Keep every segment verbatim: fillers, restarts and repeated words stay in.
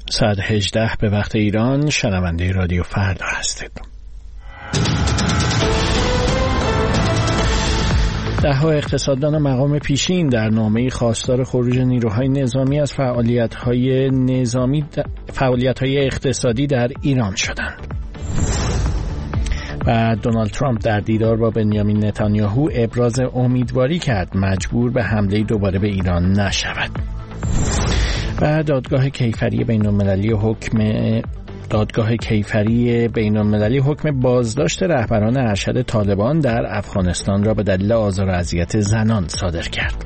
ساعت هجده به وقت ایران. شنونده رادیو فردا هستید. ده‌ها اقتصاددان مقام پیشین در نامه‌ای خواستار خروج نیروهای نظامی از فعالیت‌های نظامی فعالیت‌های اقتصادی در ایران شدند. و دونالد ترامپ در دیدار با بنیامین نتانیاهو ابراز امیدواری کرد مجبور به حمله دوباره به ایران نشود. و دادگاه کیفری بین‌المللی حکم دادگاه کیفری بین‌المللی حکم بازداشت رهبران ارشد طالبان در افغانستان را به دلیل آزار و اذیت زنان صادر کرد.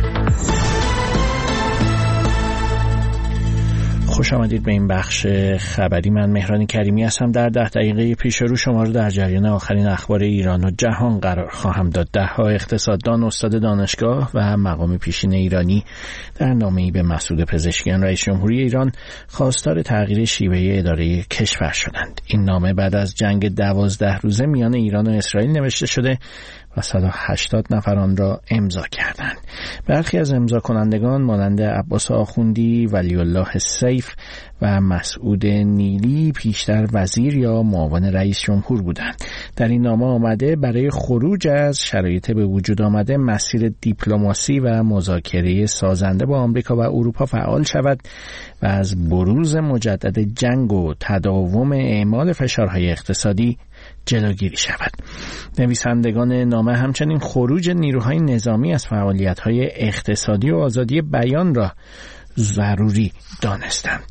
خوش آمدید به این بخش خبری. من مهران کریمی هستم. در ده دقیقه پیش رو شما رو در جریان آخرین اخبار ایران و جهان قرار خواهم داد. ده ها اقتصاددان، استاد دانشگاه و مقام پیشین ایرانی در نامه‌ای به مسعود پزشکیان رئیس جمهوری ایران خواستار تغییر شیوه اداره کشور شدند. این نامه بعد از جنگ دوازده روزه میان ایران و اسرائیل نوشته شده و صد و هشتاد نفر آن را امضا کردند. برخی از امضا کنندگان مانند عباس آخوندی، ولی الله سیف و مسعود نیلی پیشتر وزیر یا معاون رئیس جمهور بودند. در این نامه آمده برای خروج از شرایط به وجود آمده مسیر دیپلماسی و مذاکره سازنده با آمریکا و اروپا فعال شود و از بروز مجدد جنگ و تداوم اعمال فشارهای اقتصادی جلوگیری شود. نویسندگان نامه همچنین خروج نیروهای نظامی از فعالیت‌های اقتصادی و آزادی بیان را ضروری دانستند.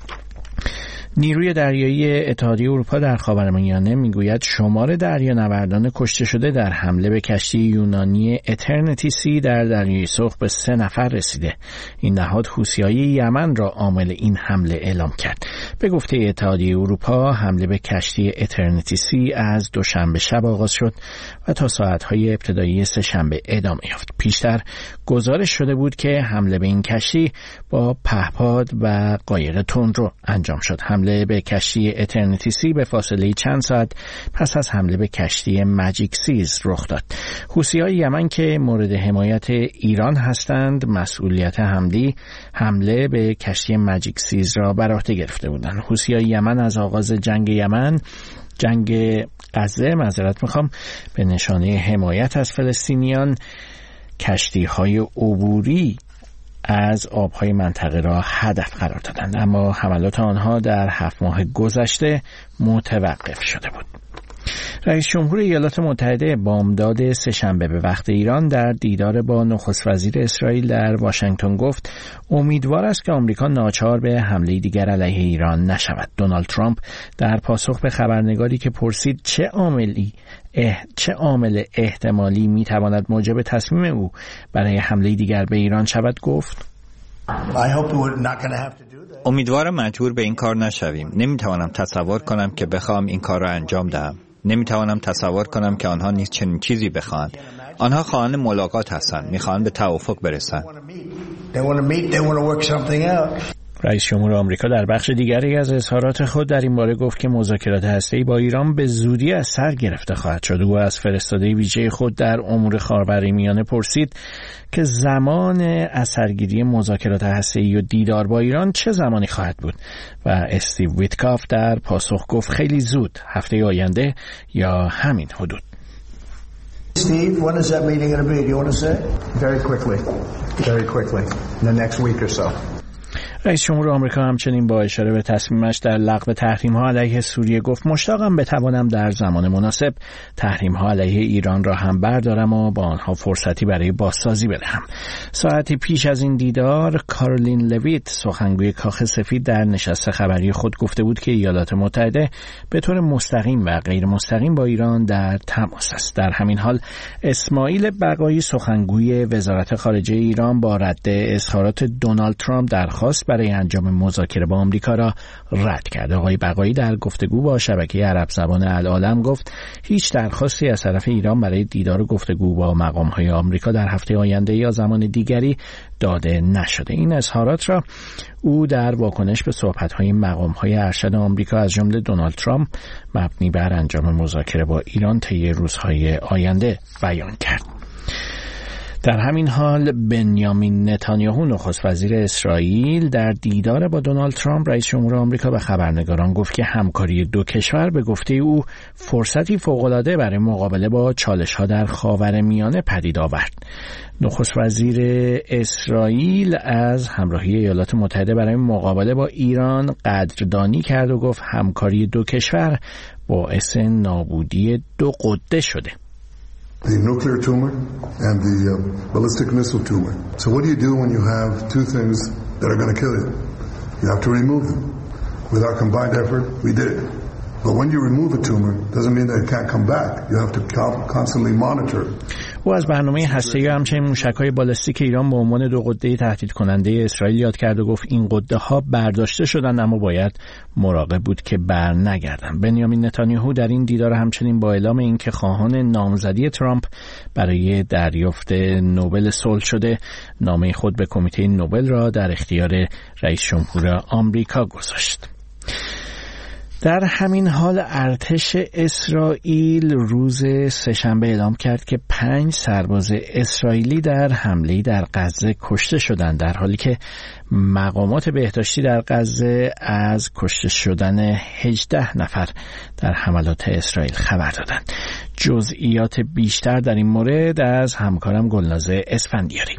نیروی دریایی اتحادیه اروپا در خاورمیانه میگوید شمار دریانوردان کشته شده در حمله به کشتی یونانی اترنیتی سی در دریای سرخ به سه نفر رسیده. این نهاد حوثی‌های یمن را عامل این حمله اعلام کرد. به گفته اتحادیه اروپا حمله به کشتی اترنیتی سی از دوشنبه شب آغاز شد و تا ساعت‌های ابتدایی سه‌شنبه ادامه یافت. پیشتر گزارش شده بود که حمله به این کشتی با پهپاد و قایق تندرو انجام شد. حمله به کشتی اترنیتی سی به فاصله چند ساعت پس از حمله به کشتی ماجیک سیز رخ داد. حوثی‌های یمن که مورد حمایت ایران هستند مسئولیت حمله حمله به کشتی ماجیک سیز را بر عهده گرفته بودند. حوثی‌های یمن از آغاز جنگ یمن جنگ غزه معذرت میخوام به نشانه حمایت از فلسطینیان کشتی‌های عبوری از آبهای منطقه را هدف قرار دادند، اما حملات آنها در هفت ماه گذشته متوقف شده بود. رئیس جمهور ایالات متحده بامداد سه‌شنبه به وقت ایران در دیدار با نخست وزیر اسرائیل در واشنگتن گفت امیدوار است که آمریکا ناچار به حمله دیگر علیه ایران نشود. دونالد ترامپ در پاسخ به خبرنگاری که پرسید چه عاملی اه... چه عامل احتمالی میتواند موجب تصمیم او برای حمله دیگر به ایران شود گفت امیدوارم مجبور به این کار نشویم. نمیتوانم تصور کنم که بخوام این کار را انجام دهم. نمیتوانم تصور کنم که آنها نیز چنین چیزی بخواهند. آنها خواهان ملاقات هستند، میخواهند به توافق برسند. رئیس جمهور آمریکا در بخش دیگری از اظهارات خود در این باره گفت که مذاکرات هسته‌ای با ایران به زودی از سر گرفته خواهد شد. او از فرستاده ویژه خود در امور خاورمیانه پرسید که زمان اثرگیری مذاکرات هسته‌ای و دیدار با ایران چه زمانی خواهد بود و استیو ویتکاف در پاسخ گفت خیلی زود، هفته آینده یا همین حدود. Steve, when is that meeting going to be? Do you want to say? Very quickly. Very quickly. In the next week or so. رئیس جمهور آمریکا همچنین با اشاره به تصمیمش در لغو تحریم‌ها علیه سوریه گفت مشتاقم بتوانم در زمان مناسب تحریم‌ها علیه ایران را هم بردارم و با آنها فرصتی برای بازسازی بدهم. ساعتی پیش از این دیدار کارولین لویت سخنگوی کاخ سفید در نشست خبری خود گفته بود که ایالات متحده به طور مستقیم و غیر مستقیم با ایران در تماس است. در همین حال اسماعیل بقایی سخنگوی وزارت خارجه ایران با رد اظهارات دونالد ترامپ درخواست برای انجام مذاکره با آمریکا را رد کرد. آقای بقایی در گفتگو با شبکه عرب زبان العالم گفت هیچ درخواستی از طرف ایران برای دیدار و گفتگو با مقام‌های آمریکا در هفته آینده یا زمان دیگری داده نشده. این اظهارات را او در واکنش به صحبت‌های مقام‌های ارشد آمریکا از جمله دونالد ترامپ مبنی بر انجام مذاکره با ایران طی روزهای آینده بیان کرد. در همین حال بنیامین نتانیاهو نخست وزیر اسرائیل در دیدار با دونالد ترامپ رئیس جمهور آمریکا به خبرنگاران گفت که همکاری دو کشور به گفته او فرصتی فوق‌العاده برای مقابله با چالش‌ها در خاورمیانه پدید آورد. نخست وزیر اسرائیل از همراهی ایالات متحده برای مقابله با ایران قدردانی کرد و گفت همکاری دو کشور باعث نابودی دو قده شده. The nuclear tumor and the uh, ballistic missile tumor. So what do you do when you have two things that are going to kill you? You have to remove them. With our combined effort, we did it. But when you remove a tumor, doesn't mean that it can't come back. You have to constantly monitor it. او از برنامه هسته‌ای و همچنین موشک‌های بالستیک ایران به عنوان دو قده تهدید کننده اسرائیل یاد کرد و گفت این قده‌ها برداشته شدن اما باید مراقب بود که بر نگردن. بنیامین نتانیاهو در این دیدار همچنین با اعلام اینکه خواهان نامزدی ترامپ برای دریافت نوبل صلح شده، نامه خود به کمیته نوبل را در اختیار رئیس جمهور آمریکا گذاشت. در همین حال ارتش اسرائیل روز سه‌شنبه اعلام کرد که پنج سرباز اسرائیلی در حمله‌ای در غزه کشته شدند، در حالی که مقامات بهداشتی در غزه از کشته شدن هجده نفر در حملات اسرائیل خبر دادند. جزئیات بیشتر در این مورد از همکارم گلناز اسفندیاری.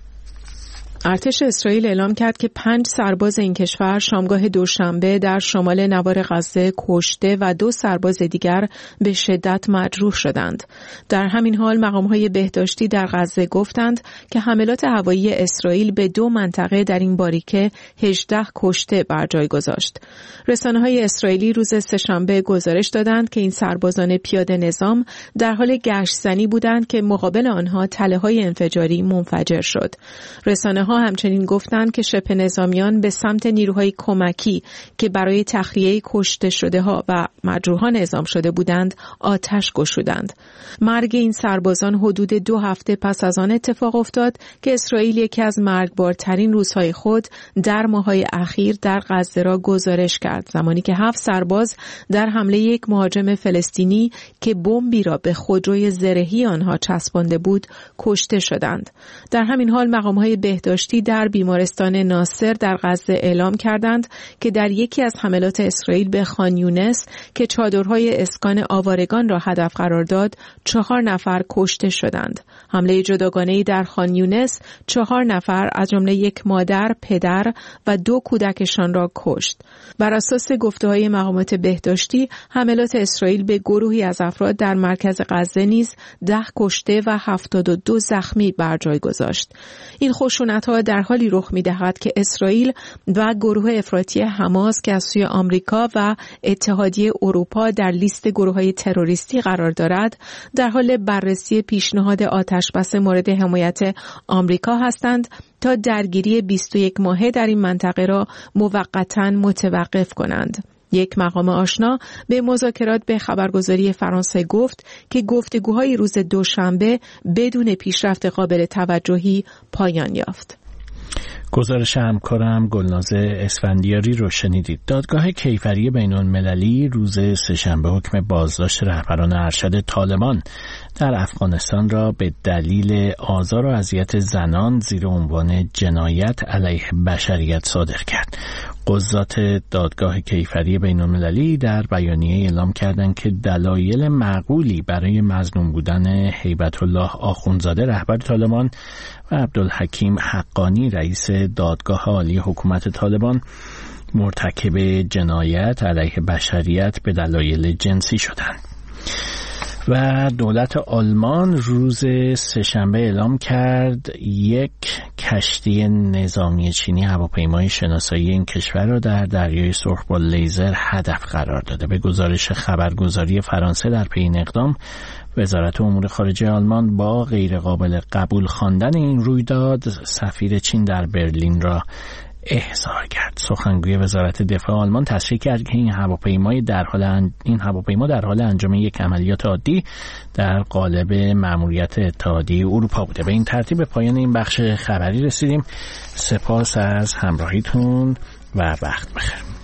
ارتش اسرائیل اعلام کرد که پنج سرباز این کشور شامگاه دوشنبه در شمال نوار غزه کشته و دو سرباز دیگر به شدت مجروح شدند. در همین حال مقام‌های بهداشتی در غزه گفتند که حملات هوایی اسرائیل به دو منطقه در این باریکه هجده کشته بر جای گذاشت. رسانه‌های اسرائیلی روز سه‌شنبه گزارش دادند که این سربازان پیاده نظام در حال گشت‌زنی بودند که مقابل آنها تله‌های انفجاری منفجر شد. رسانه ها همچنین گفتند که شبه نظامیان به سمت نیروهای کمکی که برای تخلیه کشته شده ها و مجروحان اعزام شده بودند آتش گشودند. مرگ این سربازان حدود دو هفته پس از آن اتفاق افتاد که اسرائیل یکی از مرگبارترین روزهای خود در ماه‌های اخیر در غزه را گزارش کرد، زمانی که هفت سرباز در حمله یک مهاجم فلسطینی که بمبی را به خودروی زرهی آنها چسبانده بود کشته شدند. در همین حال مقام‌های بهداشتی در بیمارستان ناصر در غزه اعلام کردند که در یکی از حملات اسرائیل به خان یونس که چادرهای اسکان آوارگان را هدف قرار داد، چهار نفر کشته شدند. حمله جداگانه‌ای در خان یونس چهار نفر از جمله یک مادر، پدر و دو کودکشان را کشت. بر اساس گفته‌های مقامات بهداشتی، حملات اسرائیل به گروهی از افراد در مرکز غزه نیز ده کشته و هفتاد و دو زخمی بر جای گذاشت. این خشونت‌ها در حالی رخ می‌دهد که اسرائیل و گروه افراطی حماس که از سوی آمریکا و اتحادیه اروپا در لیست گروه‌های تروریستی قرار دارد، در حال بررسی پیشنهاد آتشبس مورد حمایت آمریکا هستند تا درگیری بیست و یک ماهه در این منطقه را موقتاً متوقف کنند. یک مقام آشنا به مذاکرات به خبرگزاری فرانسه گفت که گفتگوهای روز دوشنبه بدون پیشرفت قابل توجهی پایان یافت. گزارش همکارم گلناز اسفندیاری رو شنیدید. دادگاه کیفری بین‌المللی روز سه‌شنبه حکم بازداشت رهبران ارشد طالبان در افغانستان را به دلیل آزار و اذیت زنان زیر عنوان جنایت علیه بشریت صادر کرد. قضات دادگاه کیفری بین‌المللی در بیانیه اعلام کردند که دلایل معقولی برای مظنون بودن هیبت الله آخوندزاده رهبر طالبان و عبدالحکیم حقانی رئیس دادگاه عالی حکومت طالبان مرتکب جنایت علیه بشریت به دلایل جنسی شدند. و دولت آلمان روز سه‌شنبه اعلام کرد یک کشتی نظامی چینی هواپیمای شناسایی این کشور را در دریای سرخ با لیزر هدف قرار داده. به گزارش خبرگزاری فرانسه در پی این اقدام، وزارت امور خارجه آلمان با غیرقابل قبول خواندن این رویداد سفیر چین در برلین را احضار کرد. سخنگوی وزارت دفاع آلمان تصریح کرد که این هواپیمای در حال ان... این هواپیما در حال انجام یک عملیات عادی در قالب مأموریت اتحادیه اروپا بوده. به این ترتیب به پایان این بخش خبری رسیدیم. سپاس از همراهیتون و وقت بخیر.